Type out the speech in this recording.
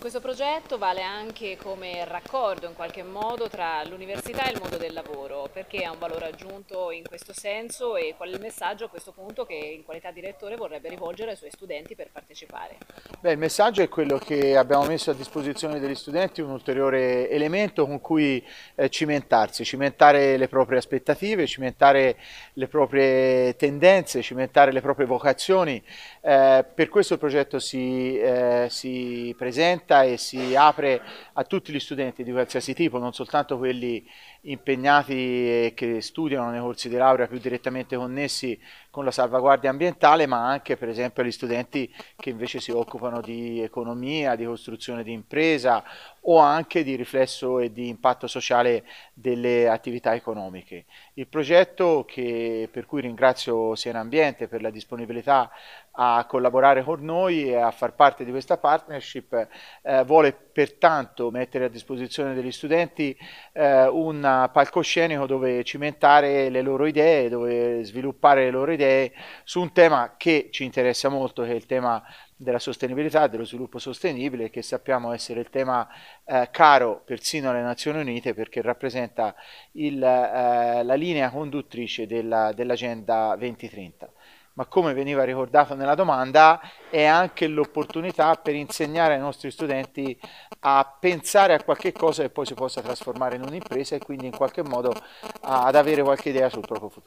Questo progetto vale anche come raccordo in qualche modo tra l'università e il mondo del lavoro, perché ha un valore aggiunto in questo senso e qual è il messaggio a questo punto che in qualità di rettore vorrebbe rivolgere ai suoi studenti per partecipare? Beh, il messaggio è quello che abbiamo messo a disposizione degli studenti, un ulteriore elemento con cui cimentarsi, cimentare le proprie aspettative, cimentare le proprie tendenze, cimentare le proprie vocazioni. Per questo il progetto si presenta e si apre a tutti gli studenti di qualsiasi tipo, non soltanto quelli impegnati e che studiano nei corsi di laurea più direttamente connessi con la salvaguardia ambientale, ma anche per esempio agli studenti che invece si occupano di economia, di costruzione di impresa o anche di riflesso e di impatto sociale delle attività economiche. Il progetto per cui ringrazio Siena Ambiente per la disponibilità a collaborare con noi e a far parte di questa partnership vuole pertanto mettere a disposizione degli studenti un palcoscenico dove cimentare le loro idee, dove sviluppare le loro idee su un tema che ci interessa molto, che è il tema della sostenibilità, dello sviluppo sostenibile, che sappiamo essere il tema caro persino alle Nazioni Unite perché rappresenta la linea conduttrice dell'Agenda 2030. Ma come veniva ricordato nella domanda, è anche l'opportunità per insegnare ai nostri studenti a pensare a qualche cosa che poi si possa trasformare in un'impresa e quindi in qualche modo ad avere qualche idea sul proprio futuro.